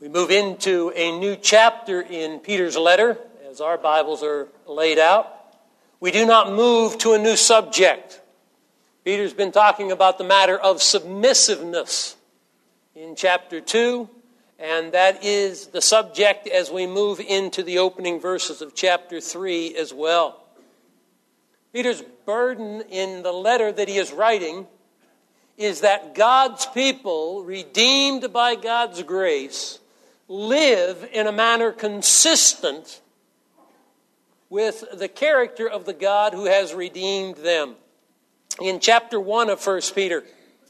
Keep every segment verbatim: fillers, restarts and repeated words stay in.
We move into a new chapter in Peter's letter, as our Bibles are laid out. We do not move to a new subject. Peter's been talking about the matter of submissiveness in chapter two, and that is the subject as we move into the opening verses of chapter three as well. Peter's burden in the letter that he is writing is that God's people, redeemed by God's grace, live in a manner consistent with the character of the God who has redeemed them. In chapter one of First Peter,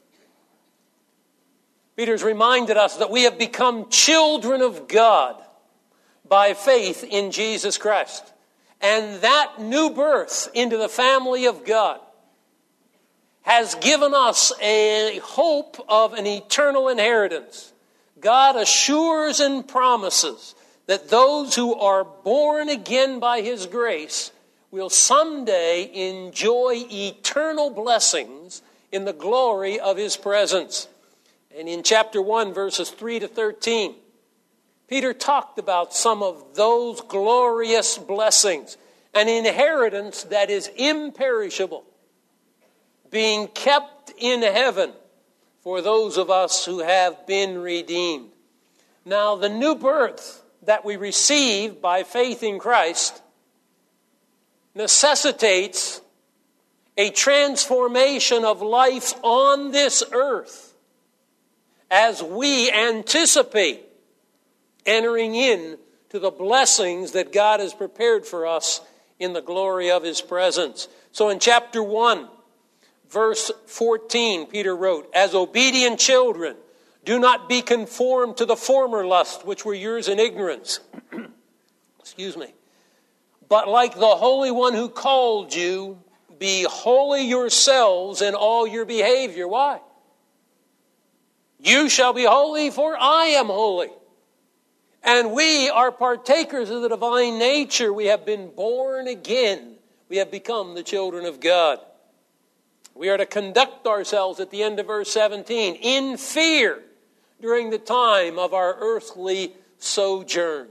Peter's reminded us that we have become children of God by faith in Jesus Christ. And that new birth into the family of God has given us a hope of an eternal inheritance. God assures and promises that those who are born again by His grace will someday enjoy eternal blessings in the glory of His presence. And in chapter one, verses three to thirteen, Peter talked about some of those glorious blessings, an inheritance that is imperishable, being kept in heaven for those of us who have been redeemed. Now, the new birth that we receive by faith in Christ necessitates a transformation of life on this earth as we anticipate entering in to the blessings that God has prepared for us in the glory of His presence. So in chapter one, verse fourteen, Peter wrote, "As obedient children, do not be conformed to the former lust which were yours in ignorance." Excuse me. "But like the Holy One who called you, be holy yourselves in all your behavior." Why? "You shall be holy, for I am holy." And we are partakers of the divine nature. We have been born again. We have become the children of God. We are to conduct ourselves, at the end of verse seventeen, in fear during the time of our earthly sojourn.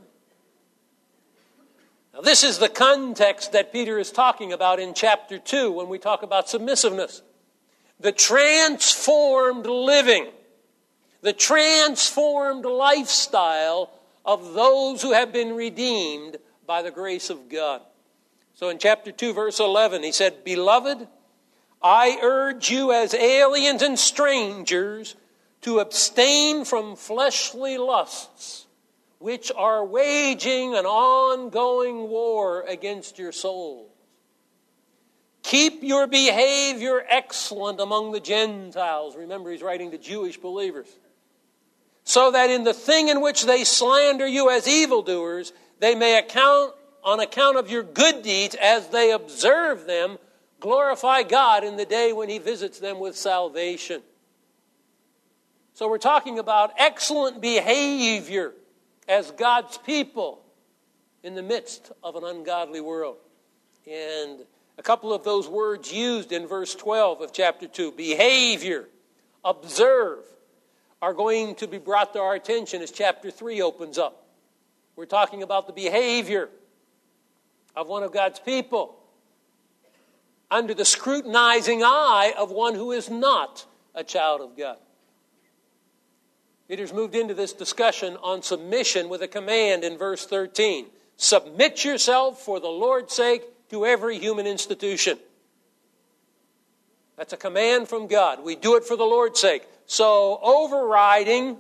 Now, this is the context that Peter is talking about in chapter two when we talk about submissiveness. The transformed living, the transformed lifestyle of those who have been redeemed by the grace of God. So in chapter two, verse eleven, he said, "Beloved, I urge you as aliens and strangers to abstain from fleshly lusts, which are waging an ongoing war against your souls. Keep your behavior excellent among the Gentiles." Remember, he's writing to Jewish believers. "So that in the thing in which they slander you as evildoers, they may account on account of your good deeds as they observe them, glorify God in the day when He visits them with salvation." So we're talking about excellent behavior as God's people in the midst of an ungodly world. And a couple of those words used in verse twelve of chapter two, behavior, observe, are going to be brought to our attention as chapter three opens up. We're talking about the behavior of one of God's people under the scrutinizing eye of one who is not a child of God. Peter's moved into this discussion on submission with a command in verse thirteen. Submit yourself for the Lord's sake to every human institution. That's a command from God. We do it for the Lord's sake. So overriding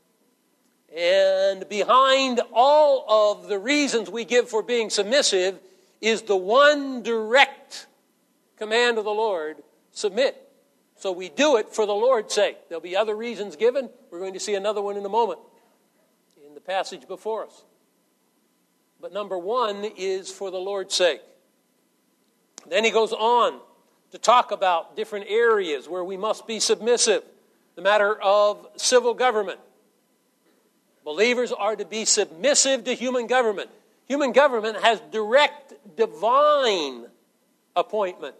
and behind all of the reasons we give for being submissive is the one direct command of the Lord, submit. So we do it for the Lord's sake. There'll be other reasons given. We're going to see another one in a moment in the passage before us. But number one is for the Lord's sake. Then he goes on to talk about different areas where we must be submissive. The matter of civil government. Believers are to be submissive to human government. Human government has direct divine appointment,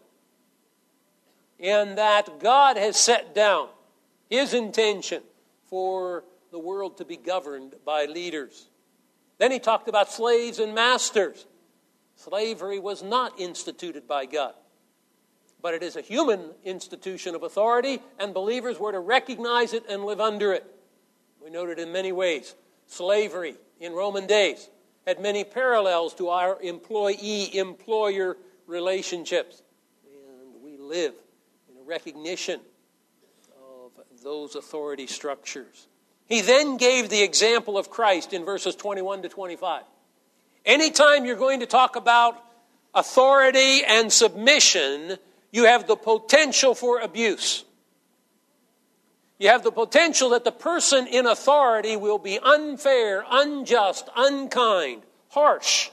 in that God has set down His intention for the world to be governed by leaders. Then he talked about slaves and masters. Slavery was not instituted by God, but it is a human institution of authority, and believers were to recognize it and live under it. We noted in many ways, slavery in Roman days had many parallels to our employee-employer relationships. And we live in a recognition of those authority structures. He then gave the example of Christ in verses twenty-one to twenty-five. Anytime you're going to talk about authority and submission, you have the potential for abuse. You have the potential that the person in authority will be unfair, unjust, unkind, harsh.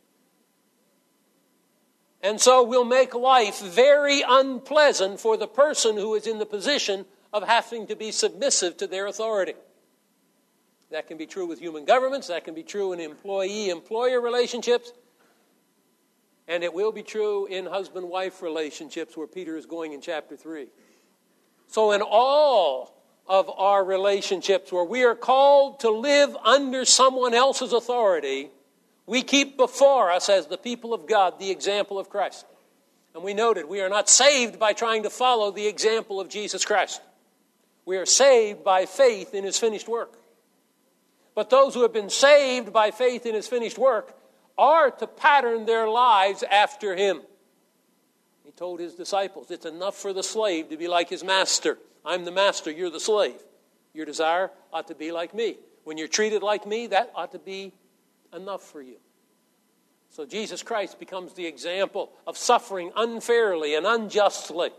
And so will make life very unpleasant for the person who is in the position of having to be submissive to their authority. That can be true with human governments. That can be true in employee-employer relationships. And it will be true in husband-wife relationships where Peter is going in chapter three. So in all of our relationships where we are called to live under someone else's authority, we keep before us as the people of God the example of Christ. And we noted we are not saved by trying to follow the example of Jesus Christ. We are saved by faith in his finished work. But those who have been saved by faith in his finished work are to pattern their lives after him. He told his disciples, it's enough for the slave to be like his master. I'm the master, you're the slave. Your desire ought to be like me. When you're treated like me, that ought to be enough for you. So Jesus Christ becomes the example of suffering unfairly and unjustly,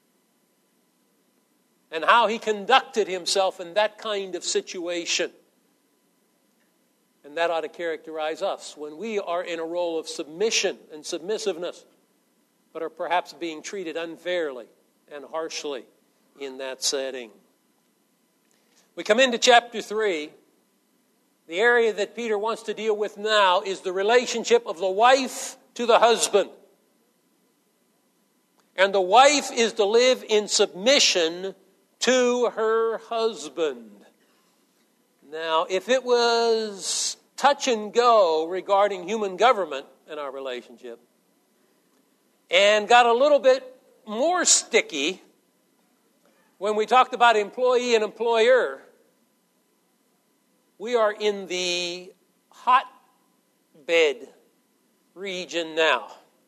and how he conducted himself in that kind of situation. And that ought to characterize us when we are in a role of submission and submissiveness, but are perhaps being treated unfairly and harshly in that setting. We come into chapter three. The area that Peter wants to deal with now is the relationship of the wife to the husband. And the wife is to live in submission to her husband. Now, if it was touch and go regarding human government in our relationship, and got a little bit more sticky when we talked about employee and employer, we are in the hotbed region now.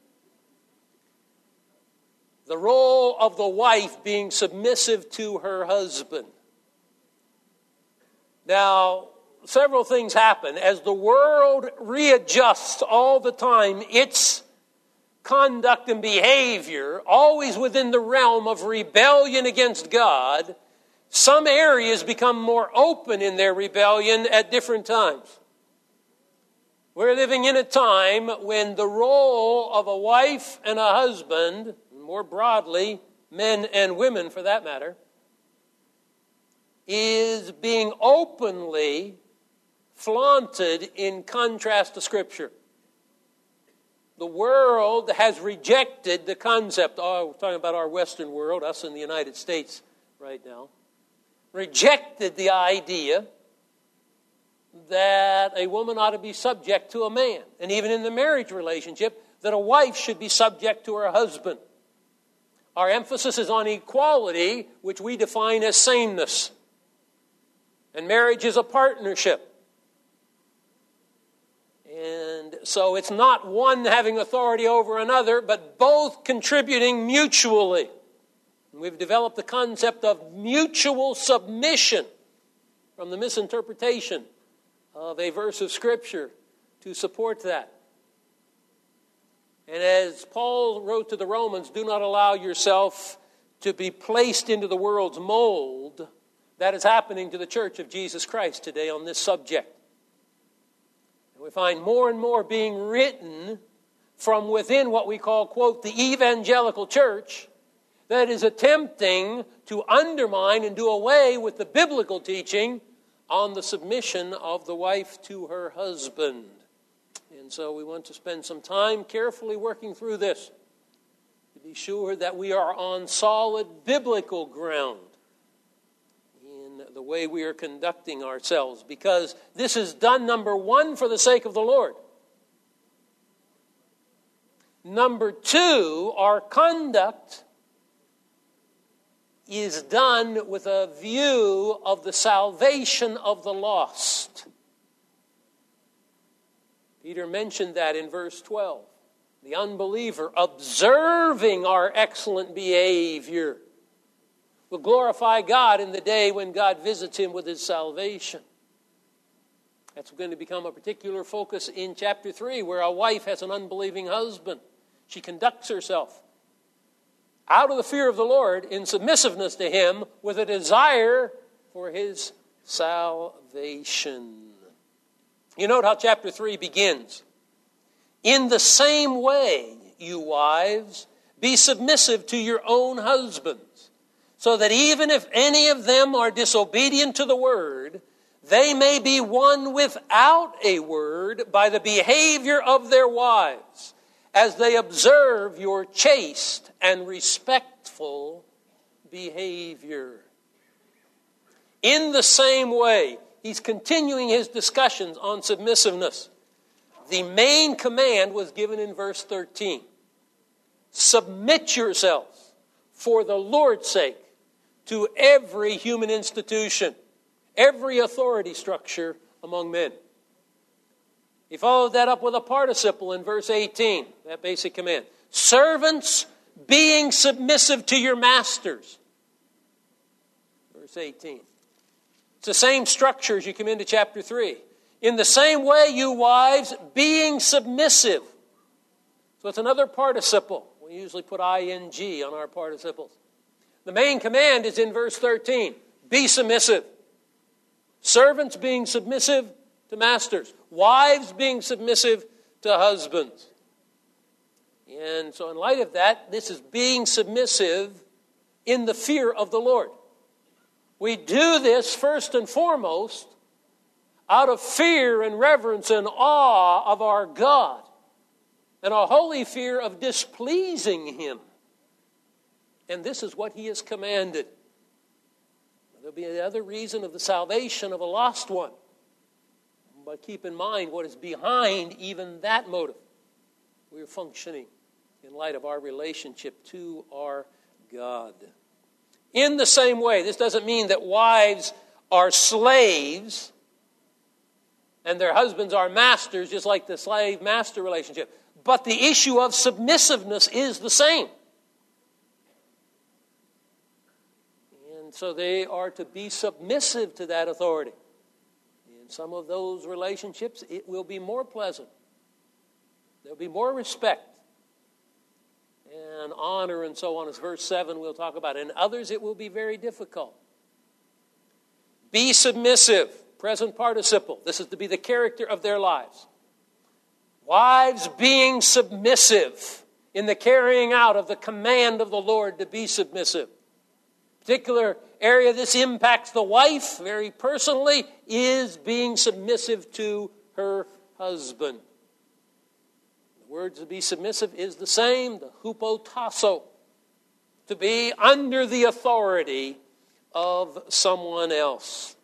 The role of the wife being submissive to her husband. Now, several things happen. As the world readjusts all the time its conduct and behavior, always within the realm of rebellion against God, some areas become more open in their rebellion at different times. We're living in a time when the role of a wife and a husband, more broadly, men and women for that matter, is being openly flaunted in contrast to Scripture. The world has rejected the concept, oh, we're talking about our Western world, us in the United States right now, rejected the idea that a woman ought to be subject to a man. And even in the marriage relationship, that a wife should be subject to her husband. Our emphasis is on equality, which we define as sameness. And marriage is a partnership. And so it's not one having authority over another, but both contributing mutually. And we've developed the concept of mutual submission from the misinterpretation of a verse of Scripture to support that. And as Paul wrote to the Romans, do not allow yourself to be placed into the world's mold. That is happening to the Church of Jesus Christ today on this subject. We find more and more being written from within what we call, quote, the evangelical church that is attempting to undermine and do away with the biblical teaching on the submission of the wife to her husband. And so we want to spend some time carefully working through this to be sure that we are on solid biblical ground in the way we are conducting ourselves, because this is done, number one, for the sake of the Lord. Number two, our conduct is done with a view of the salvation of the lost. Peter mentioned that in verse twelve. The unbeliever, observing our excellent behavior, will glorify God in the day when God visits him with his salvation. That's going to become a particular focus in chapter three, where a wife has an unbelieving husband. She conducts herself out of the fear of the Lord in submissiveness to him with a desire for his salvation. You note how chapter three begins. In the same way, you wives, be submissive to your own husbands, so that even if any of them are disobedient to the word, they may be won without a word by the behavior of their wives, as they observe your chaste and respectful behavior. In the same way, he's continuing his discussions on submissiveness. The main command was given in verse thirteen. Submit yourselves for the Lord's sake to every human institution, every authority structure among men. He followed that up with a participle in verse eighteen, that basic command. Servants, being submissive to your masters. Verse eighteen. It's the same structure as you come into chapter three. In the same way, you wives, being submissive. So it's another participle. We usually put ing on our participles. The main command is in verse thirteen. Be submissive. Servants being submissive to masters. Wives being submissive to husbands. And so in light of that, this is being submissive in the fear of the Lord. We do this first and foremost out of fear and reverence and awe of our God, and a holy fear of displeasing him. And this is what he has commanded. There'll be another reason of the salvation of a lost one. But keep in mind what is behind even that motive. We are functioning in light of our relationship to our God. In the same way, this doesn't mean that wives are slaves and their husbands are masters, just like the slave-master relationship. But the issue of submissiveness is the same. And so they are to be submissive to that authority. In some of those relationships, it will be more pleasant. There'll be more respect and honor and so on, as verse seven we'll talk about. In others, it will be very difficult. Be submissive. Present participle. This is to be the character of their lives. Wives being submissive in the carrying out of the command of the Lord to be submissive. Particular area this impacts the wife very personally is being submissive to her husband. The word to be submissive is the same, the hupotasso, to be under the authority of someone else.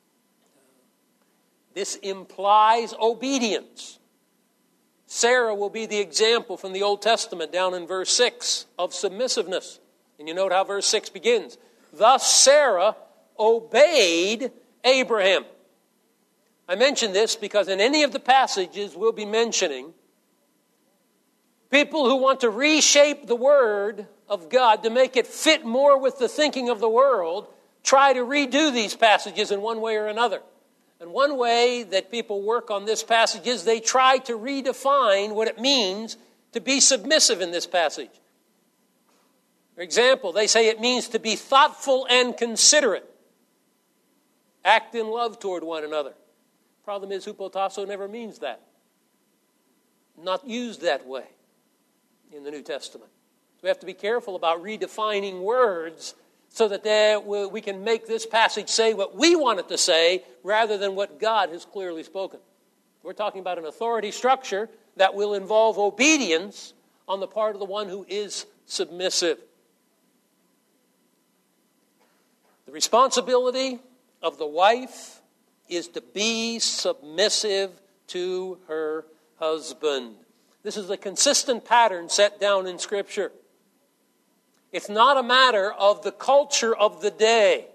This implies obedience. Sarah will be the example from the Old Testament down in verse six of submissiveness. And you note how verse six begins. Thus Sarah obeyed Abraham. I mention this because in any of the passages we'll be mentioning, people who want to reshape the Word of God to make it fit more with the thinking of the world try to redo these passages in one way or another. And one way that people work on this passage is they try to redefine what it means to be submissive in this passage. For example, they say it means to be thoughtful and considerate. Act in love toward one another. Problem is, hupotasso never means that. Not used that way in the New Testament. So we have to be careful about redefining words so that they, we can make this passage say what we want it to say rather than what God has clearly spoken. We're talking about an authority structure that will involve obedience on the part of the one who is submissive. The responsibility of the wife is to be submissive to her husband. This is a consistent pattern set down in Scripture. It's not a matter of the culture of the day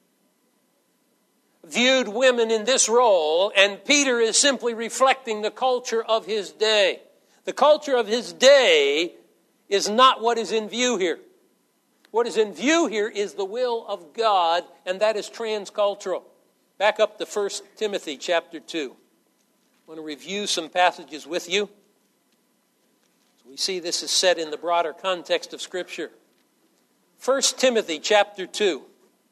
viewed women in this role, and Peter is simply reflecting the culture of his day. The culture of his day is not what is in view here. What is in view here is the will of God, and that is transcultural. Back up to First Timothy chapter two. I want to review some passages with you. So we see this is set in the broader context of Scripture. First Timothy chapter two.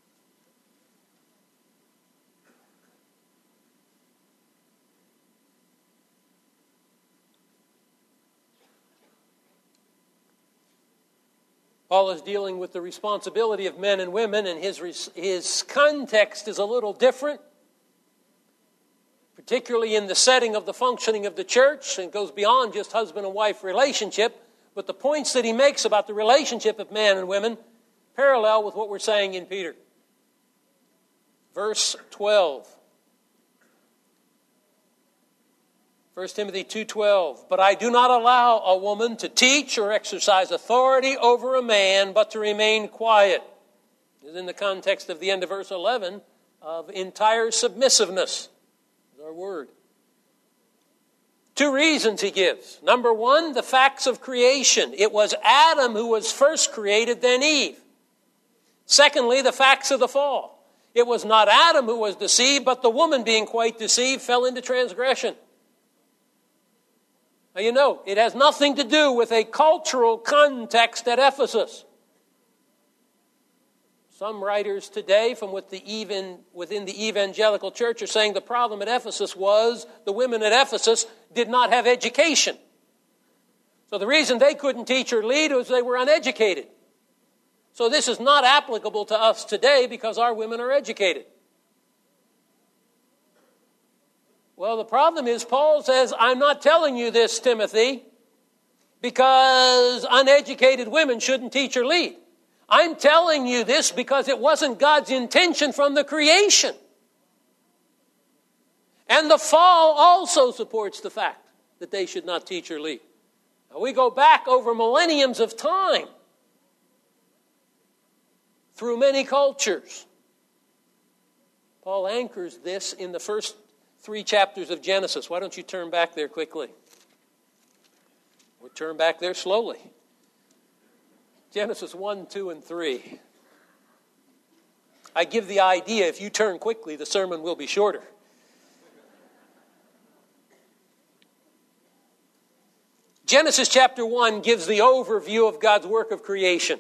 Paul is dealing with the responsibility of men and women, and his, his context is a little different, particularly in the setting of the functioning of the church, and goes beyond just husband and wife relationship, but the points that he makes about the relationship of men and women parallel with what we're saying in Peter. Verse twelve. First Timothy two twelve, but I do not allow a woman to teach or exercise authority over a man, but to remain quiet. This is in the context of the end of verse eleven of entire submissiveness. Is our word. Two reasons he gives. Number one, the facts of creation. It was Adam who was first created, then Eve. Secondly, the facts of the fall. It was not Adam who was deceived, but the woman, being quite deceived, fell into transgression. Now, you know, it has nothing to do with a cultural context at Ephesus. Some writers today from with the even, within the evangelical church are saying the problem at Ephesus was the women at Ephesus did not have education. So the reason they couldn't teach or lead was they were uneducated. So this is not applicable to us today because our women are educated. Well, the problem is Paul says, I'm not telling you this, Timothy, because uneducated women shouldn't teach or lead. I'm telling you this because it wasn't God's intention from the creation. And the fall also supports the fact that they should not teach or lead. Now, we go back over millenniums of time through many cultures. Paul anchors this in the first three chapters of Genesis. Why don't you turn back there quickly? Or turn back there slowly. Genesis one, two, and three. I give the idea if you turn quickly, the sermon will be shorter. Genesis chapter one gives the overview of God's work of creation.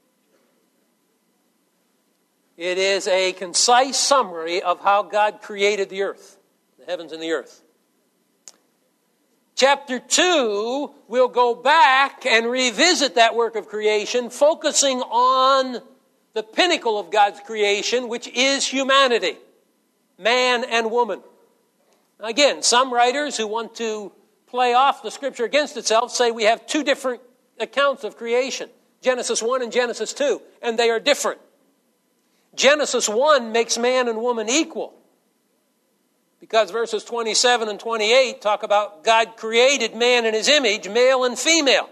It is a concise summary of how God created the earth. The heavens and the earth. Chapter two will go back and revisit that work of creation, focusing on the pinnacle of God's creation, which is humanity, man and woman. Again, some writers who want to play off the Scripture against itself say we have two different accounts of creation, Genesis one and Genesis two, and they are different. Genesis one makes man and woman equal, because verses twenty-seven and twenty-eight talk about God created man in his image, male and female.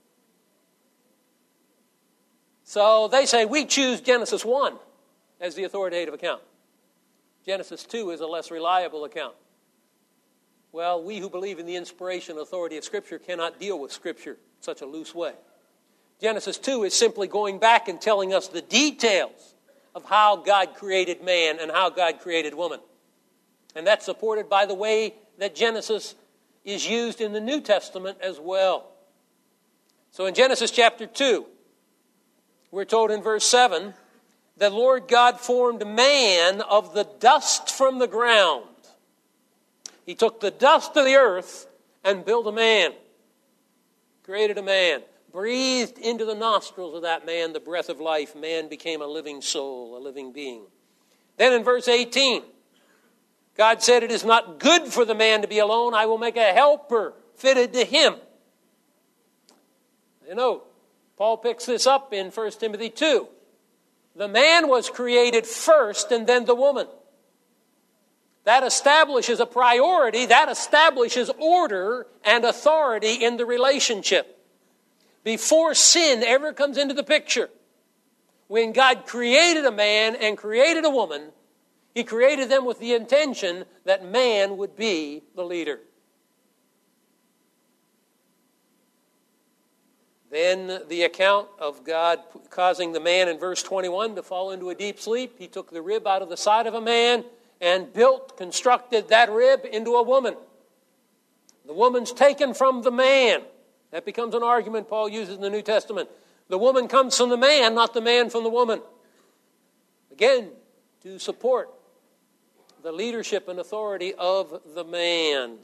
So they say we choose Genesis one as the authoritative account. Genesis two is a less reliable account. Well, we who believe in the inspiration and authority of Scripture cannot deal with Scripture in such a loose way. Genesis two is simply going back and telling us the details of how God created man and how God created woman. And that's supported by the way that Genesis is used in the New Testament as well. So in Genesis chapter two, we're told in verse seven, the Lord God formed man of the dust from the ground. He took the dust of the earth and built a man. Created a man. Breathed into the nostrils of that man the breath of life. Man became a living soul, a living being. Then in verse eighteen, God said, it is not good for the man to be alone. I will make a helper fitted to him. You know, Paul picks this up in First Timothy two. The man was created first and then the woman. That establishes a priority. That establishes order and authority in the relationship. Before sin ever comes into the picture, when God created a man and created a woman, He created them with the intention that man would be the leader. Then the account of God causing the man in verse twenty-one to fall into a deep sleep. He took the rib out of the side of a man and built, constructed that rib into a woman. The woman's taken from the man. That becomes an argument Paul uses in the New Testament. The woman comes from the man, not the man from the woman. Again, to support the leadership and authority of the man.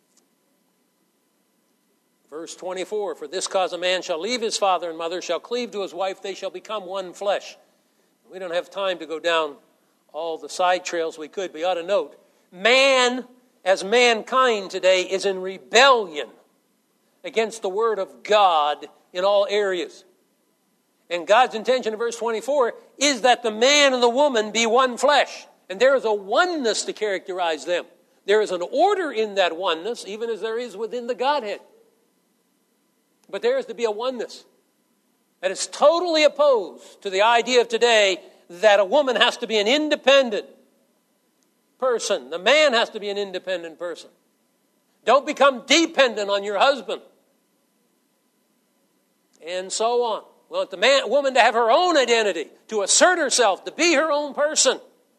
Verse twenty-four, for this cause a man shall leave his father and mother, shall cleave to his wife, they shall become one flesh. We don't have time to go down all the side trails we could, but you ought to note, man, as mankind today, is in rebellion against the Word of God in all areas. And God's intention in verse twenty-four is that the man and the woman be one flesh. And there is a oneness to characterize them. There is an order in that oneness, even as there is within the Godhead. But there is to be a oneness that is totally opposed to the idea of today that a woman has to be an independent person. The man has to be an independent person. Don't become dependent on your husband. And so on. We want the man, woman to have her own identity, to assert herself, to be her own person.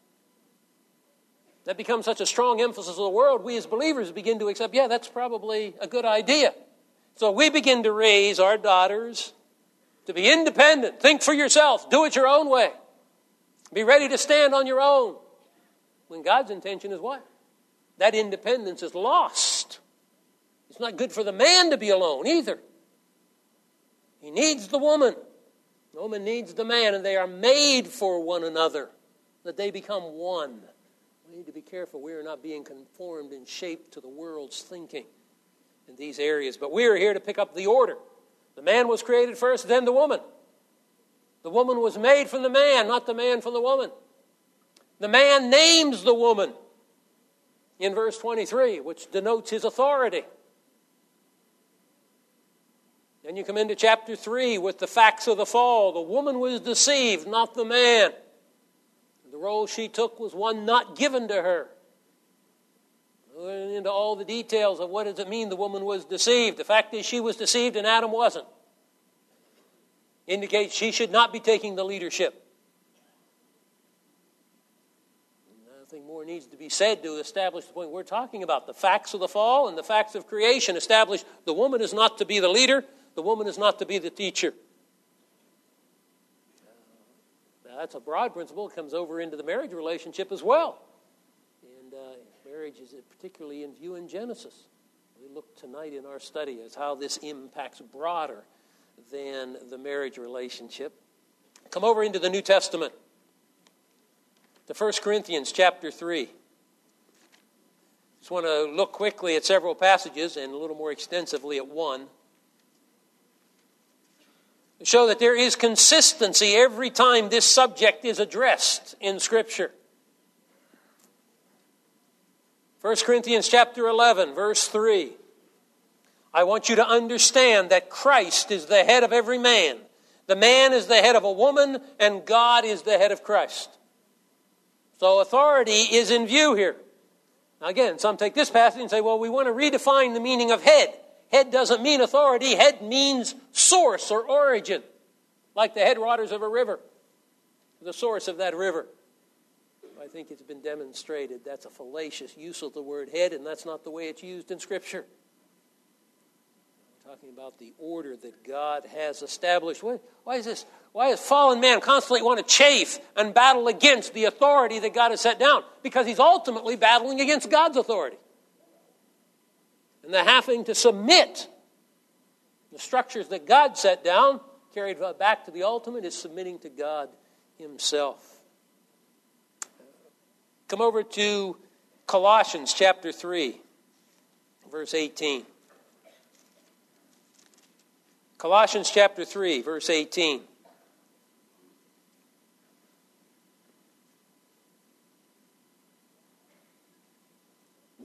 That becomes such a strong emphasis of the world, we as believers begin to accept, yeah, that's probably a good idea. So we begin to raise our daughters to be independent. Think for yourself. Do it your own way. Be ready to stand on your own. When God's intention is what? That independence is lost. It's not good for the man to be alone either. He needs the woman. The woman needs the man, and they are made for one another, that they become one. We need to be careful we are not being conformed and shaped to the world's thinking in these areas. But we are here to pick up the order. The man was created first, then the woman. The woman was made from the man, not the man from the woman. The man names the woman in verse twenty-three, which denotes his authority. Then you come into chapter three with the facts of the fall. The woman was deceived, not the man. The role she took was one not given to her. Going into all the details of what does it mean the woman was deceived. The fact is she was deceived and Adam wasn't. Indicates she should not be taking the leadership. Nothing more needs to be said to establish the point we're talking about. The facts of the fall and the facts of creation establish the woman is not to be the leader. The woman is not to be the teacher. Now, that's a broad principle. It comes over into the marriage relationship as well. And uh, marriage is particularly in view in Genesis. We look tonight in our study as how this impacts broader than the marriage relationship. Come over into the New Testament. To First Corinthians chapter three. Just want to look quickly at several passages and a little more extensively at one. To show that there is consistency every time this subject is addressed in Scripture. First Corinthians chapter eleven, verse three. I want you to understand that Christ is the head of every man. The man is the head of a woman, and God is the head of Christ. So authority is in view here. Now again, some take this passage and say, well, we want to redefine the meaning of head. Head doesn't mean authority. Head means source or origin, like the headwaters of a river, the source of that river. I think it's been demonstrated that's a fallacious use of the word head, and that's not the way it's used in Scripture. We're talking about the order that God has established. Why is this? Why does fallen man constantly want to chafe and battle against the authority that God has set down? Because he's ultimately battling against God's authority. And the having to submit the structures that God set down, carried back to the ultimate, is submitting to God himself. Come over to Colossians chapter three, verse eighteen. Colossians chapter three, verse eighteen.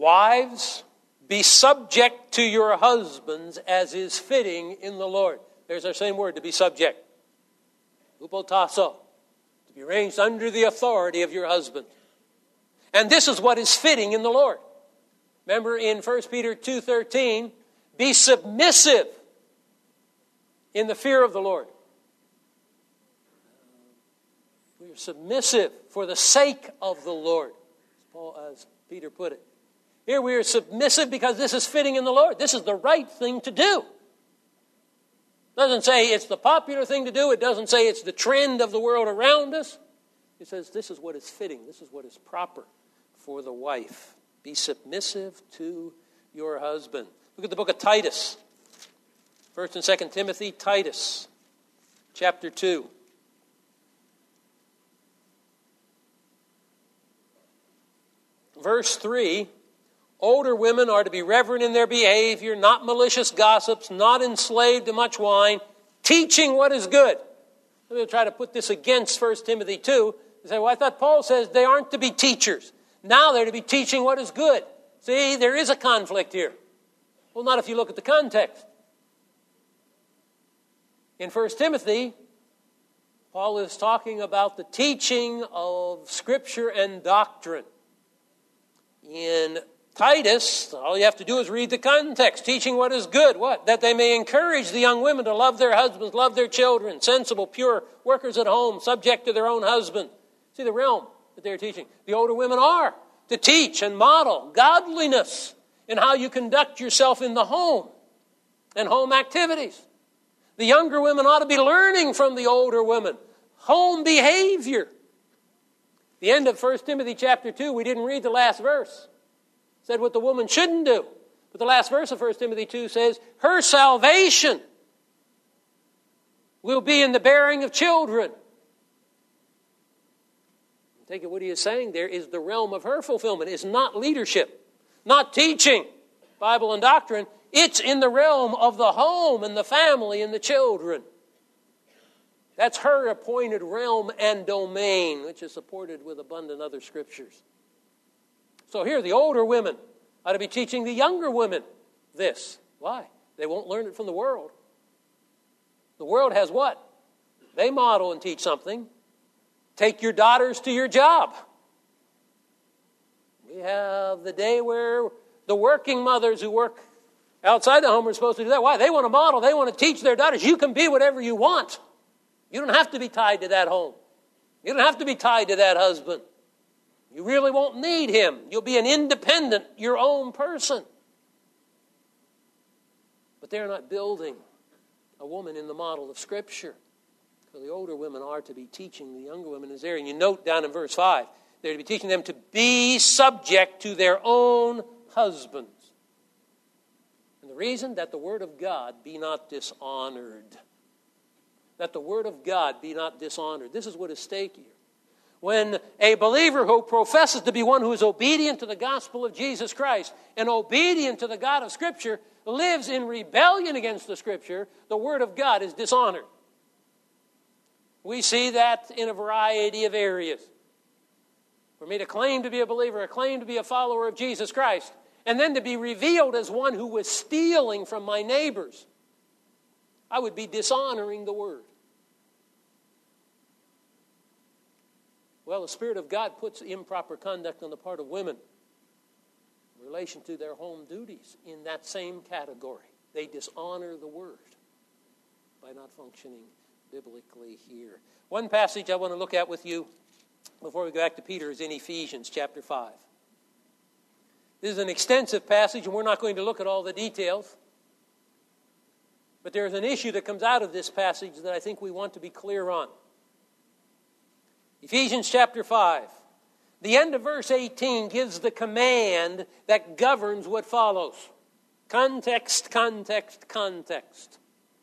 Wives, be subject to your husbands as is fitting in the Lord. There's our same word, to be subject. Hupotasso. To be arranged under the authority of your husband. And this is what is fitting in the Lord. Remember in First Peter two thirteen, be submissive in the fear of the Lord. We are submissive for the sake of the Lord, as, Paul, as Peter put it. Here we are submissive because this is fitting in the Lord. This is the right thing to do. It doesn't say it's the popular thing to do. It doesn't say it's the trend of the world around us. It says this is what is fitting. This is what is proper for the wife. Be submissive to your husband. Look at the book of Titus. First and Second Timothy, Titus, chapter two. Verse three, older women are to be reverent in their behavior, not malicious gossips, not enslaved to much wine, teaching what is good. Let me try to put this against First Timothy two. You say, well, I thought Paul says they aren't to be teachers. Now they're to be teaching what is good. See, there is a conflict here. Well, not if you look at the context. In First Timothy, Paul is talking about the teaching of Scripture and doctrine. In Titus, all you have to do is read the context, teaching what is good. What? That they may encourage the young women to love their husbands, love their children, sensible, pure, workers at home, subject to their own husband. See the realm that they're teaching. The older women are to teach and model godliness in how you conduct yourself in the home and home activities. The younger women ought to be learning from the older women home behavior. The end of First Timothy chapter two, we didn't read the last verse. It said what the woman shouldn't do. But the last verse of First Timothy two says, her salvation will be in the bearing of children. Take it what he is saying there is the realm of her fulfillment. It's not leadership, not teaching Bible and doctrine. It's in the realm of the home and the family and the children. That's her appointed realm and domain, which is supported with abundant other scriptures. So here, the older women ought to be teaching the younger women this. Why? They won't learn it from the world. The world has what? They model and teach something. Take your daughters to your job. We have the day where the working mothers who work outside the home are supposed to do that. Why? They want to model. They want to teach their daughters. You can be whatever you want. You don't have to be tied to that home. You don't have to be tied to that husband. You really won't need him. You'll be an independent, your own person. But they're not building a woman in the model of Scripture. So the older women are to be teaching the younger women as there. And you note down in verse five, they're to be teaching them to be subject to their own husbands. And the reason that the word of God be not dishonored. That the word of God be not dishonored. This is what is at stake here. When a believer who professes to be one who is obedient to the gospel of Jesus Christ and obedient to the God of Scripture lives in rebellion against the Scripture, the word of God is dishonored. We see that in a variety of areas. For me to claim to be a believer, a claim to be a follower of Jesus Christ, and then to be revealed as one who was stealing from my neighbors, I would be dishonoring the word. Well, the Spirit of God puts improper conduct on the part of women in relation to their home duties in that same category. They dishonor the word by not functioning biblically here. One passage I want to look at with you before we go back to Peter is in Ephesians chapter five. This is an extensive passage, and we're not going to look at all the details. But there's an issue that comes out of this passage that I think we want to be clear on. Ephesians chapter five. The end of verse eighteen gives the command that governs what follows. Context, context, context.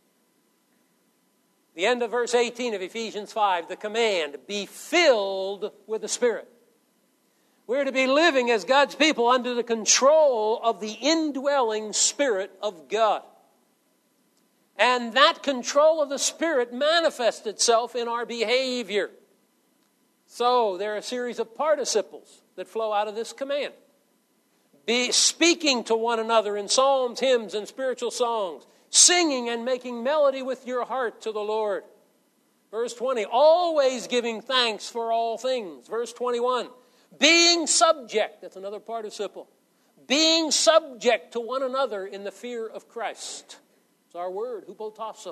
The end of verse eighteen of Ephesians five, the command, be filled with the Spirit. We're to be living as God's people under the control of the indwelling Spirit of God. And that control of the Spirit manifests itself in our behavior. So there are a series of participles that flow out of this command. Be speaking to one another in psalms, hymns, and spiritual songs, singing and making melody with your heart to the Lord. Verse twenty, always giving thanks for all things. Verse twenty-one, being subject, that's another participle, being subject to one another in the fear of Christ. It's our word, hupotasso.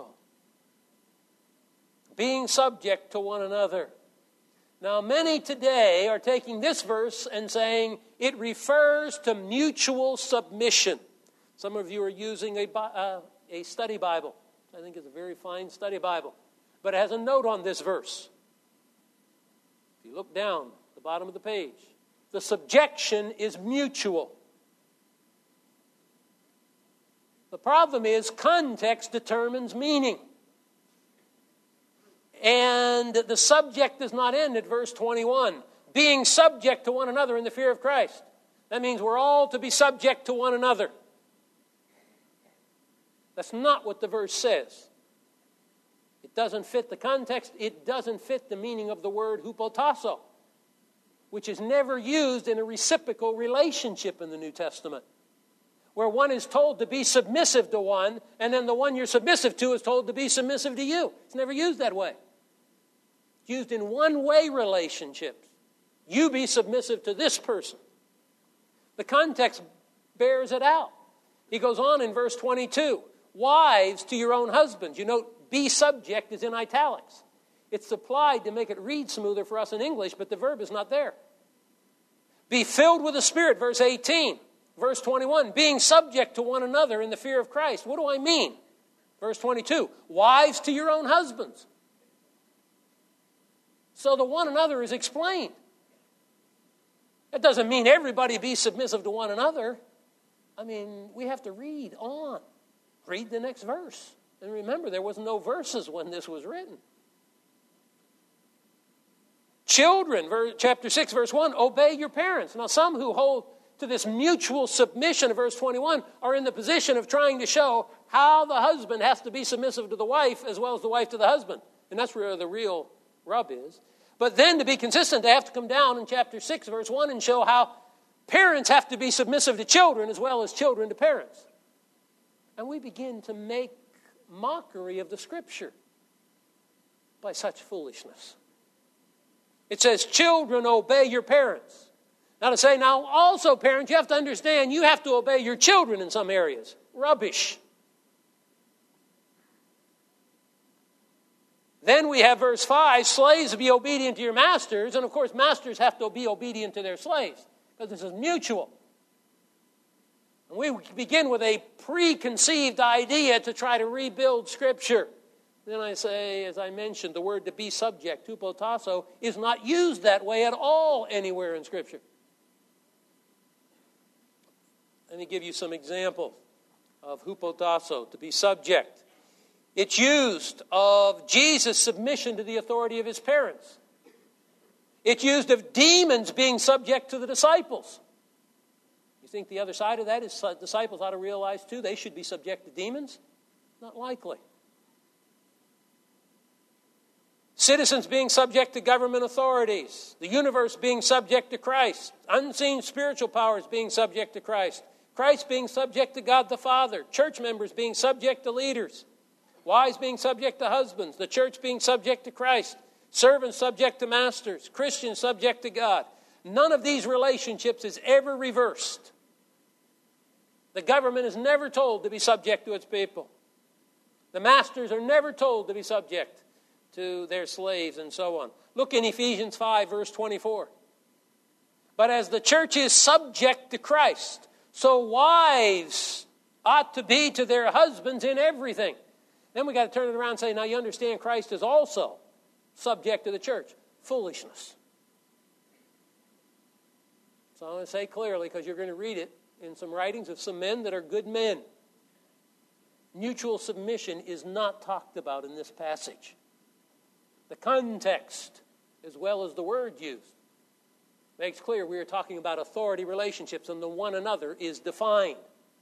Being subject to one another. Now, many today are taking this verse and saying it refers to mutual submission. Some of you are using a, uh, a study Bible. I think it's a very fine study Bible. But it has a note on this verse. If you look down at the bottom of the page, the subjection is mutual. The problem is context determines meaning. And the subject does not end at verse twenty-one. Being subject to one another in the fear of Christ. That means we're all to be subject to one another. That's not what the verse says. It doesn't fit the context. It doesn't fit the meaning of the word hupotasso, which is never used in a reciprocal relationship in the New Testament, where one is told to be submissive to one, and then the one you're submissive to is told to be submissive to you. It's never used that way. It's used in one-way relationships. You be submissive to this person. The context bears it out. He goes on in verse twenty-two. Wives to your own husbands. You note, be subject is in italics. It's supplied to make it read smoother for us in English, but the verb is not there. Be filled with the Spirit, verse eighteen. Verse twenty-one, being subject to one another in the fear of Christ. What do I mean? Verse twenty-two, wives to your own husbands. So the one another is explained. That doesn't mean everybody be submissive to one another. I mean, we have to read on. Read the next verse. And remember, there was no verses when this was written. Children, chapter six, verse one, obey your parents. Now, some who hold to this mutual submission of verse twenty-one are in the position of trying to show how the husband has to be submissive to the wife as well as the wife to the husband. And that's where the real rub is. But then to be consistent, they have to come down in chapter six, verse one, and show how parents have to be submissive to children as well as children to parents. And we begin to make mockery of the Scripture by such foolishness. It says, children, obey your parents. Now to say, now also parents, you have to understand, you have to obey your children in some areas. Rubbish. Then we have verse five, slaves be obedient to your masters. And of course, masters have to be obedient to their slaves, because this is mutual. And we begin with a preconceived idea to try to rebuild Scripture. Then I say, as I mentioned, the word to be subject, hupotasso, is not used that way at all anywhere in Scripture. Let me give you some examples of hupotasso, to be subject. It's used of Jesus' submission to the authority of his parents. It's used of demons being subject to the disciples. You think the other side of that is disciples ought to realize too they should be subject to demons? Not likely. Citizens being subject to government authorities. The universe being subject to Christ. Unseen spiritual powers being subject to Christ. Christ being subject to God the Father. Church members being subject to leaders. Wives being subject to husbands. The church being subject to Christ. Servants subject to masters. Christians subject to God. None of these relationships is ever reversed. The government is never told to be subject to its people. The masters are never told to be subject to their slaves and so on. Look in Ephesians five, verse twenty-four. But as the church is subject to Christ, so wives ought to be to their husbands in everything. Then we got to turn it around and say, now you understand Christ is also subject to the church. Foolishness. So I'm going to say clearly, because you're going to read it in some writings of some men that are good men. Mutual submission is not talked about in this passage. The context, as well as the word used, makes clear we are talking about authority relationships, and the one another is defined.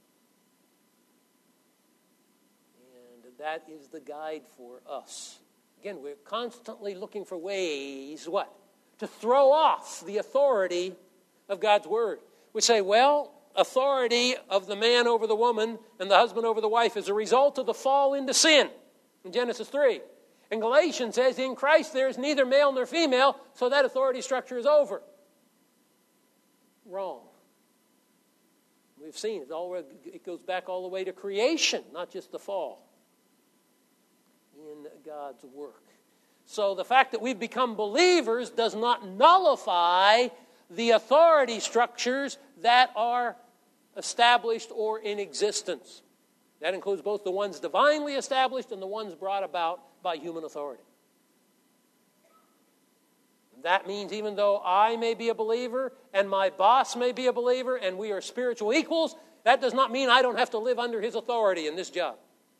And that is the guide for us. Again, we're constantly looking for ways, what? To throw off the authority of God's word. We say, well, authority of the man over the woman and the husband over the wife is a result of the fall into sin in Genesis three. And Galatians says, in Christ there is neither male nor female, so that authority structure is over. Wrong. We've seen it. All, it goes back all the way to creation, not just the fall. In God's work. So the fact that we've become believers does not nullify the authority structures that are established or in existence. That includes both the ones divinely established and the ones brought about by human authority. That means even though I may be a believer and my boss may be a believer and we are spiritual equals, that does not mean I don't have to live under his authority in this job.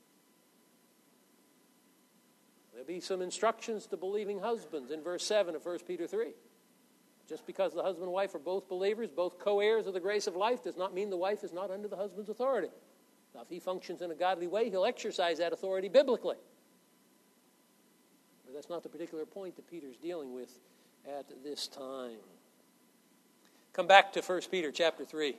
There'll be some instructions to believing husbands in verse seven of First Peter three. Just because the husband and wife are both believers, both co-heirs of the grace of life, does not mean the wife is not under the husband's authority. Now, if he functions in a godly way, he'll exercise that authority biblically. But that's not the particular point that Peter's dealing with at this time. Come back to First Peter chapter three.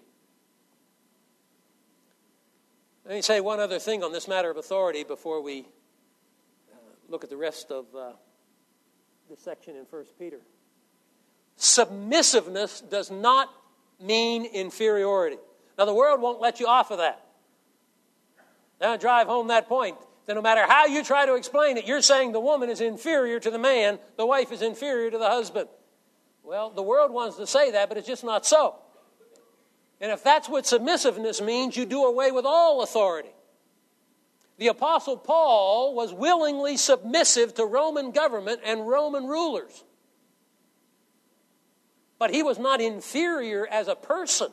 Let me say one other thing on this matter of authority before we uh, look at the rest of uh, this section in First Peter. Submissiveness does not mean inferiority. Now, the world won't let you off of that. Now, drive home that point. That no matter how you try to explain it, you're saying the woman is inferior to the man, the wife is inferior to the husband. Well, the world wants to say that, but it's just not so. And if that's what submissiveness means, you do away with all authority. The Apostle Paul was willingly submissive to Roman government and Roman rulers. But he was not inferior as a person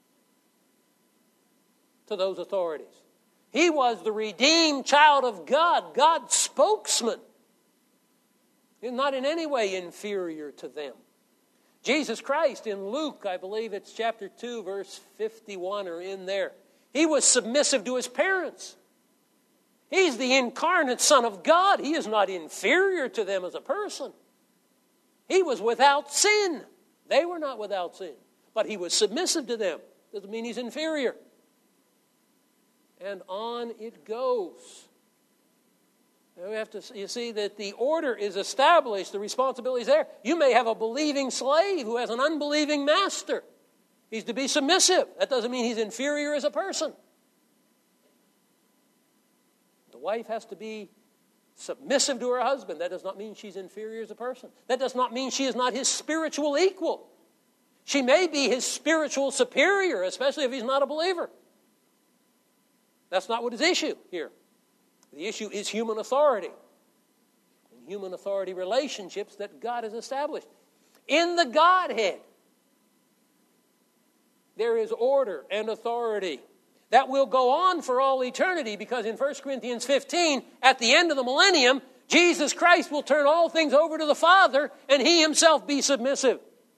to those authorities. He was the redeemed child of God, God's spokesman. He's not in any way inferior to them. Jesus Christ in Luke, I believe it's chapter two, verse fifty-one, or in there. He was submissive to his parents. He's the incarnate Son of God. He is not inferior to them as a person. He was without sin. They were not without sin. But he was submissive to them. Doesn't mean he's inferior. And on it goes. And we have to, you see that the order is established, the responsibility is there. You may have a believing slave who has an unbelieving master. He's to be submissive. That doesn't mean he's inferior as a person. The wife has to be submissive to her husband. That does not mean she's inferior as a person. That does not mean she is not his spiritual equal. She may be his spiritual superior, especially if he's not a believer. That's not what is issue here. The issue is human authority. And human authority relationships that God has established. In the Godhead, there is order and authority that will go on for all eternity, because in First Corinthians fifteen, at the end of the millennium, Jesus Christ will turn all things over to the Father and he himself be submissive.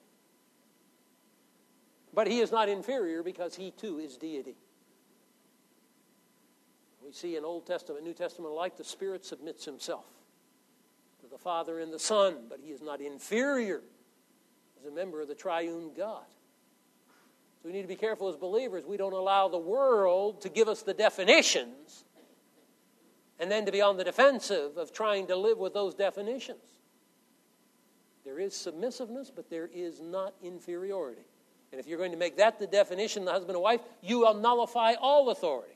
But he is not inferior because he too is deity. We see in Old Testament, New Testament alike, the Spirit submits himself to the Father and the Son, but he is not inferior as a member of the triune God. So we need to be careful as believers. We don't allow the world to give us the definitions and then to be on the defensive of trying to live with those definitions. There is submissiveness, but there is not inferiority. And if you're going to make that the definition, the husband and wife, you will nullify all authority.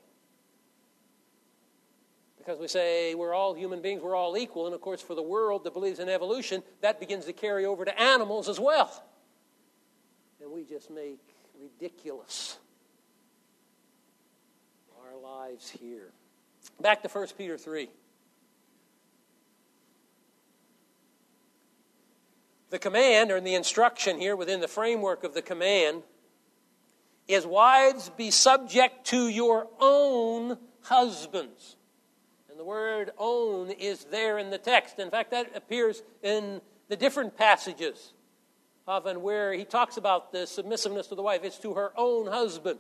Because we say we're all human beings, we're all equal. And of course, for the world that believes in evolution, that begins to carry over to animals as well. And we just make ridiculous our lives here. Back to First Peter three. The command, or the instruction here within the framework of the command, is wives, be subject to your own husbands. The word own is there in the text. In fact, that appears in the different passages, often where he talks about the submissiveness to the wife. It's to her own husband.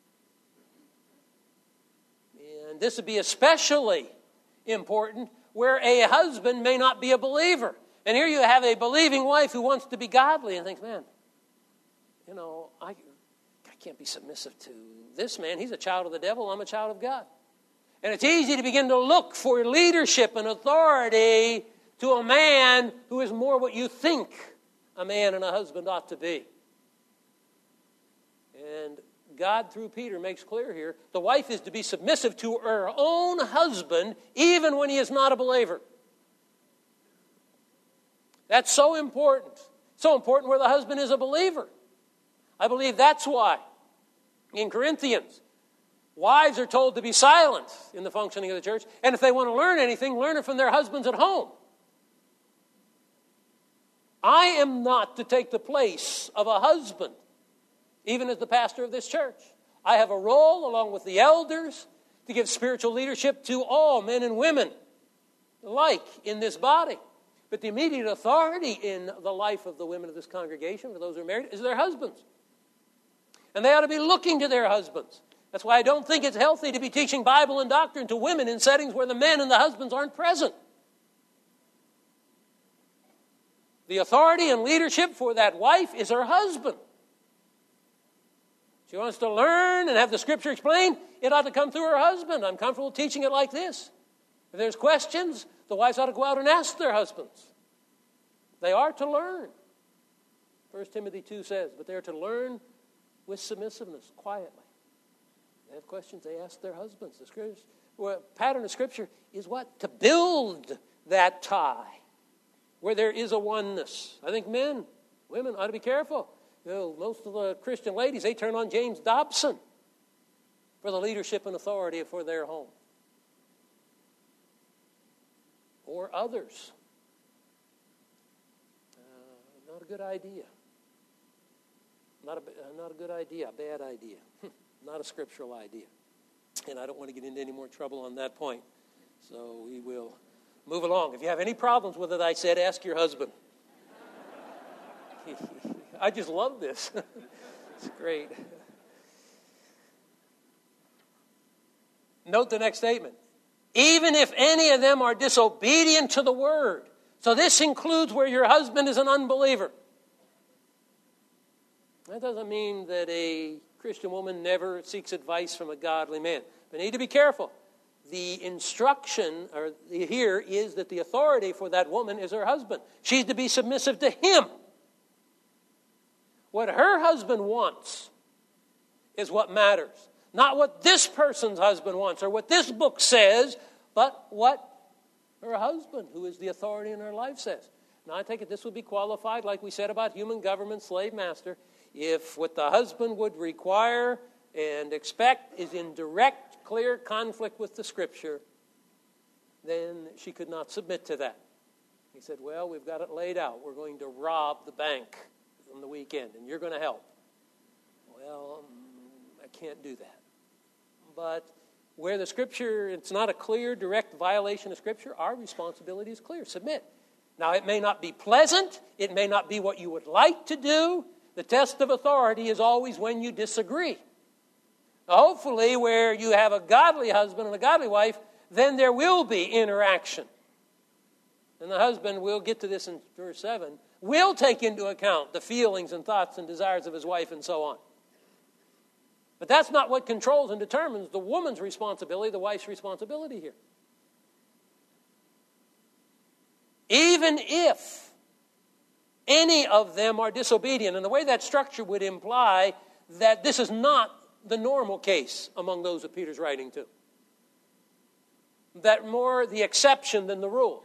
And this would be especially important where a husband may not be a believer. And here you have a believing wife who wants to be godly and thinks, man, you know, I, I can't be submissive to this man. He's a child of the devil. I'm a child of God. And it's easy to begin to look for leadership and authority to a man who is more what you think a man and a husband ought to be. And God, through Peter, makes clear here, the wife is to be submissive to her own husband, even when he is not a believer. That's so important. So important where the husband is a believer. I believe that's why in Corinthians, wives are told to be silent in the functioning of the church. And if they want to learn anything, learn it from their husbands at home. I am not to take the place of a husband, even as the pastor of this church. I have a role, along with the elders, to give spiritual leadership to all men and women alike in this body. But the immediate authority in the life of the women of this congregation, for those who are married, is their husbands. And they ought to be looking to their husbands. That's why I don't think it's healthy to be teaching Bible and doctrine to women in settings where the men and the husbands aren't present. The authority and leadership for that wife is her husband. She wants to learn and have the Scripture explained, it ought to come through her husband. I'm comfortable teaching it like this. If there's questions, the wives ought to go out and ask their husbands. They are to learn. First Timothy two says, but they are to learn with submissiveness, quietly. They have questions, they ask their husbands. The scripture, well, pattern of Scripture is what? To build that tie where there is a oneness. I think men, women ought to be careful. You know, most of the Christian ladies, they turn on James Dobson for the leadership and authority for their home. Or others. Uh, not a good idea. Not a, uh, not a good idea, a bad idea. Not a scriptural idea. And I don't want to get into any more trouble on that point. So we will move along. If you have any problems with it, I said, ask your husband. I just love this. It's great. Note the next statement. Even if any of them are disobedient to the word. So this includes where your husband is an unbeliever. That doesn't mean that a Christian woman never seeks advice from a godly man. But need to be careful. The instruction or the, here is that the authority for that woman is her husband. She's to be submissive to him. What her husband wants is what matters. Not what this person's husband wants or what this book says, but what her husband, who is the authority in her life, says. Now, I take it this would be qualified, like we said about human government, slave master, if what the husband would require and expect is in direct, clear conflict with the Scripture, then she could not submit to that. He said, well, we've got it laid out. We're going to rob the bank on the weekend, and you're going to help. Well, I can't do that. But where the Scripture, it's not a clear, direct violation of Scripture, our responsibility is clear. Submit. Now, it may not be pleasant. It may not be what you would like to do. The test of authority is always when you disagree. Now, hopefully, where you have a godly husband and a godly wife, then there will be interaction. And the husband, we'll get to this in verse seven, will take into account the feelings and thoughts and desires of his wife and so on. But that's not what controls and determines the woman's responsibility, the wife's responsibility here. Even if any of them are disobedient, and the way that structure would imply that this is not the normal case among those that Peter's writing to. That more the exception than the rule.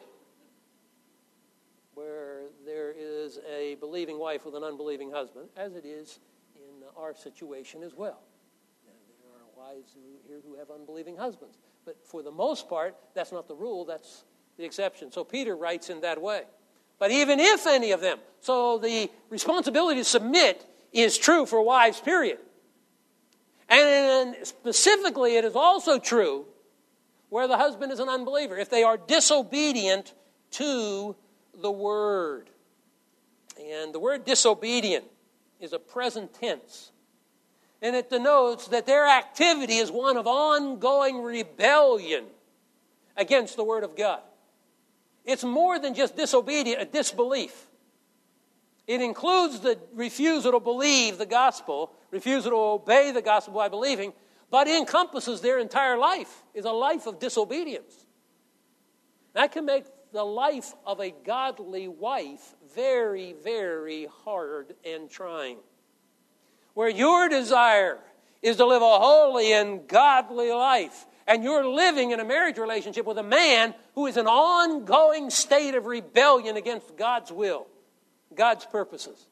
Where there is a believing wife with an unbelieving husband, as it is in our situation as well. There are wives who, here who have unbelieving husbands. But for the most part, that's not the rule, that's the exception. So Peter writes in that way. But even if any of them, so the responsibility to submit is true for wives, period. And specifically, it is also true where the husband is an unbeliever, if they are disobedient to the word. And the word disobedient is a present tense. And it denotes that their activity is one of ongoing rebellion against the word of God. It's more than just disobedience, a disbelief. It includes the refusal to believe the gospel, refusal to obey the gospel by believing, but encompasses their entire life, is a life of disobedience. That can make the life of a godly wife very, very hard and trying. Where your desire is to live a holy and godly life, and you're living in a marriage relationship with a man who is in an ongoing state of rebellion against God's will, God's purposes.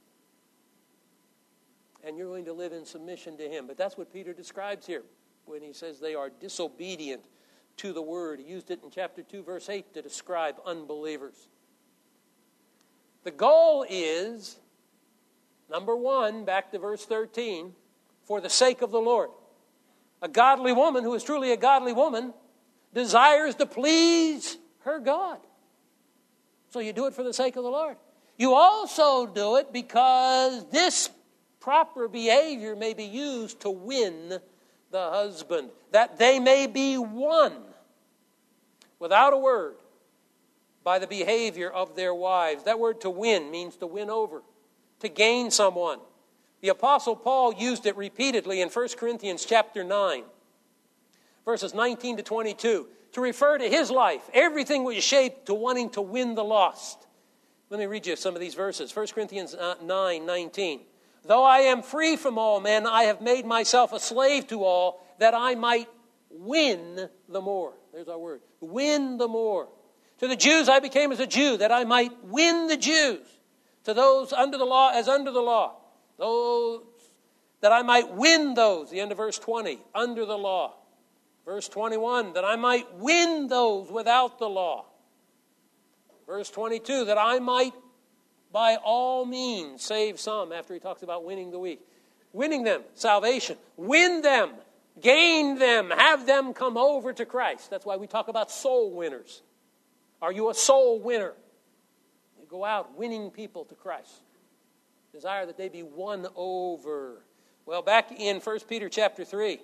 And you're going to live in submission to him. But that's what Peter describes here when he says they are disobedient to the word. He used it in chapter two, verse eight to describe unbelievers. The goal is, number one, back to verse thirteen, for the sake of the Lord. A godly woman who is truly a godly woman desires to please her God. So you do it for the sake of the Lord. You also do it because this proper behavior may be used to win the husband, that they may be won without a word by the behavior of their wives. That word to win means to win over, to gain someone. The Apostle Paul used it repeatedly in First Corinthians chapter nine, verses nineteen to twenty-two, to refer to his life. Everything was shaped to wanting to win the lost. Let me read you some of these verses. First Corinthians nine, nineteen. Though I am free from all men, I have made myself a slave to all, that I might win the more. There's our word. Win the more. To the Jews I became as a Jew, that I might win the Jews. To those under the law as under the law. Those that I might win those. The end of verse twenty. Under the law. Verse twenty-one. That I might win those without the law. Verse twenty-two. That I might by all means save some, after he talks about winning the weak. Winning them, salvation. Win them, gain them, have them come over to Christ. That's why we talk about soul winners. Are you a soul winner? You go out winning people to Christ. Desire that they be won over. Well, back in First Peter chapter three,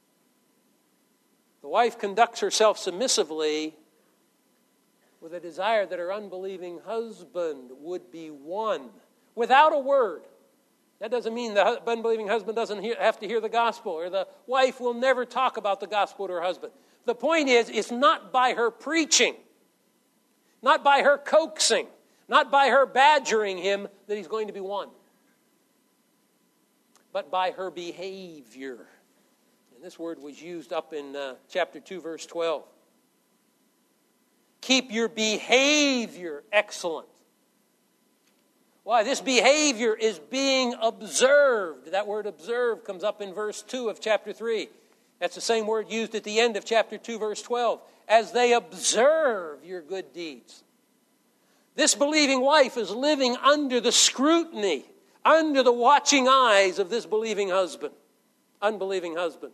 the wife conducts herself submissively with a desire that her unbelieving husband would be won without a word. That doesn't mean the unbelieving husband doesn't hear, have to hear the gospel, or the wife will never talk about the gospel to her husband. The point is, it's not by her preaching, not by her coaxing, not by her badgering him that he's going to be won, but by her behavior. And this word was used up in uh, chapter two, verse twelve. Keep your behavior excellent. Why? This behavior is being observed. That word observe comes up in verse two of chapter three. That's the same word used at the end of chapter two, verse twelve. As they observe your good deeds. This believing wife is living under the scrutiny, under the watching eyes of this believing husband, unbelieving husband.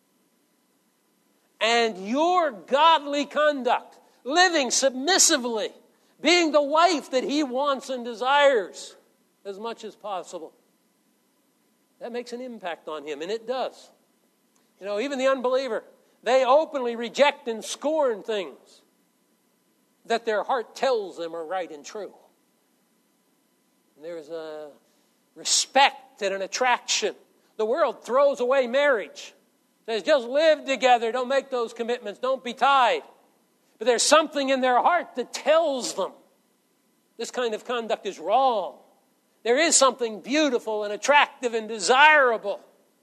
And your godly conduct, living submissively, being the wife that he wants and desires as much as possible. That makes an impact on him, and it does. You know, even the unbeliever, they openly reject and scorn things that their heart tells them are right and true. And there's a respect and an attraction. The world throws away marriage. Says, just live together, don't make those commitments, don't be tied. But there's something in their heart that tells them this kind of conduct is wrong. There is something beautiful and attractive and desirable.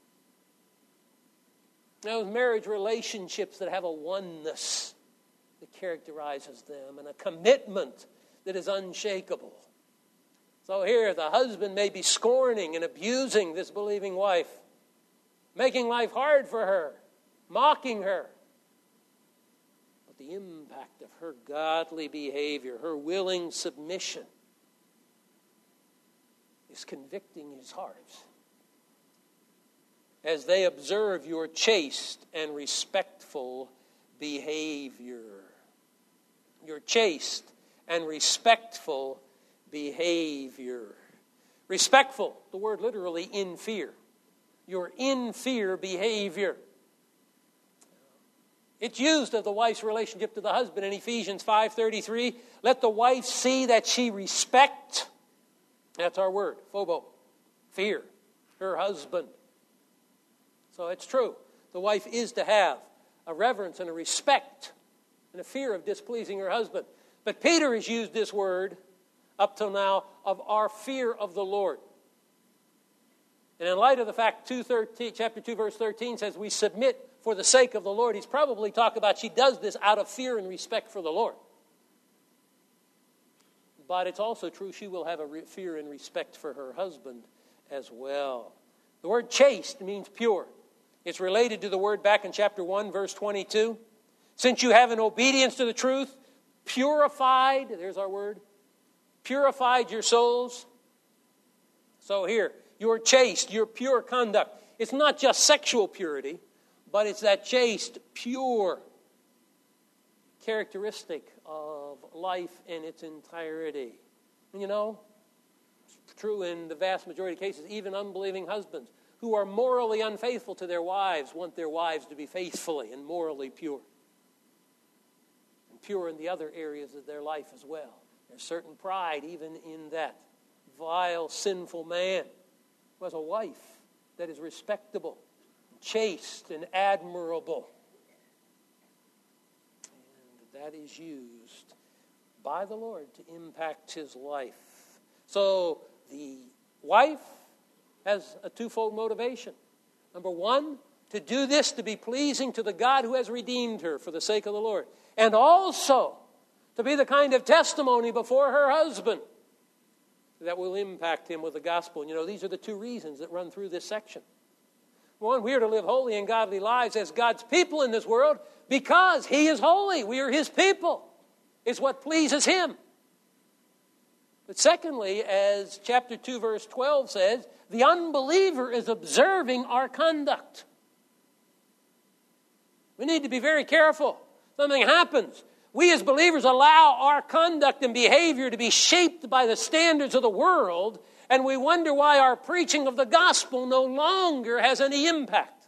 Those marriage relationships that have a oneness that characterizes them and a commitment that is unshakable. So here the husband may be scorning and abusing this believing wife, making life hard for her, mocking her. The impact of her godly behavior, her willing submission, is convicting his heart. As they observe your chaste and respectful behavior. Your chaste and respectful behavior. Respectful, the word literally in fear. Your in fear behavior. It's used of the wife's relationship to the husband in Ephesians five thirty-three. Let the wife see that she respect That's our word, phobo, fear, her husband. So it's true. The wife is to have a reverence and a respect and a fear of displeasing her husband. But Peter has used this word up till now of our fear of the Lord. And in light of the fact two thirteen, chapter two, verse thirteen says we submit for the sake of the Lord, he's probably talking about she does this out of fear and respect for the Lord. But it's also true she will have a re- fear and respect for her husband as well. The word chaste means pure. It's related to the word back in chapter one, verse twenty-two. Since you have in obedience to the truth purified, there's our word, purified your souls. So here, you're chaste, your pure conduct. It's not just sexual purity, but it's that chaste, pure characteristic of life in its entirety. And you know, it's true in the vast majority of cases, even unbelieving husbands who are morally unfaithful to their wives want their wives to be faithfully and morally pure. And pure in the other areas of their life as well. There's certain pride even in that vile, sinful man who has a wife that is respectable, chaste, and admirable. And that is used by the Lord to impact his life. So the wife has a twofold motivation. Number one, to do this to be pleasing to the God who has redeemed her for the sake of the Lord. And also to be the kind of testimony before her husband that will impact him with the gospel. And you know, these are the two reasons that run through this section. One, we are to live holy and godly lives as God's people in this world because he is holy. We are his people. It's what pleases him. But secondly, as chapter two, verse twelve says, the unbeliever is observing our conduct. We need to be very careful. Something happens. We as believers allow our conduct and behavior to be shaped by the standards of the world, and we wonder why our preaching of the gospel no longer has any impact.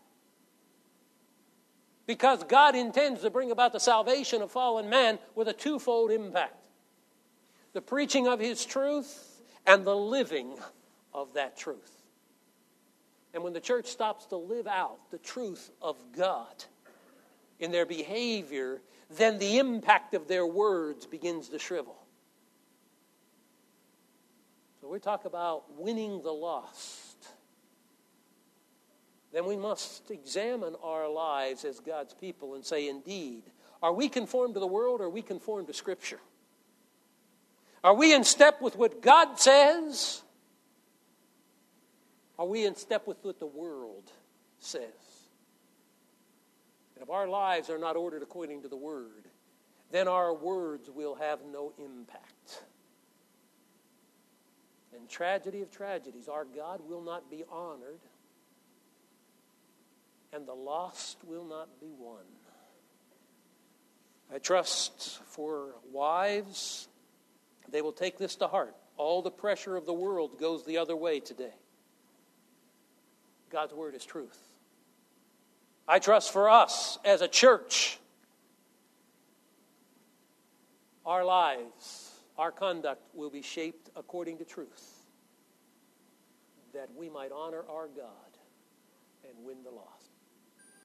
Because God intends to bring about the salvation of fallen man with a twofold impact. The preaching of his truth and the living of that truth. And when the church stops to live out the truth of God in their behavior, then the impact of their words begins to shrivel. So we talk about winning the lost. Then we must examine our lives as God's people and say, indeed, are we conformed to the world or are we conformed to Scripture? Are we in step with what God says? Are we in step with what the world says? And if our lives are not ordered according to the Word, then our words will have no impact. And tragedy of tragedies, our God will not be honored, and the lost will not be won. I trust for wives, they will take this to heart. All the pressure of the world goes the other way today. God's word is truth. I trust for us as a church, our lives, our conduct will be shaped according to truth, that we might honor our God and win the lost.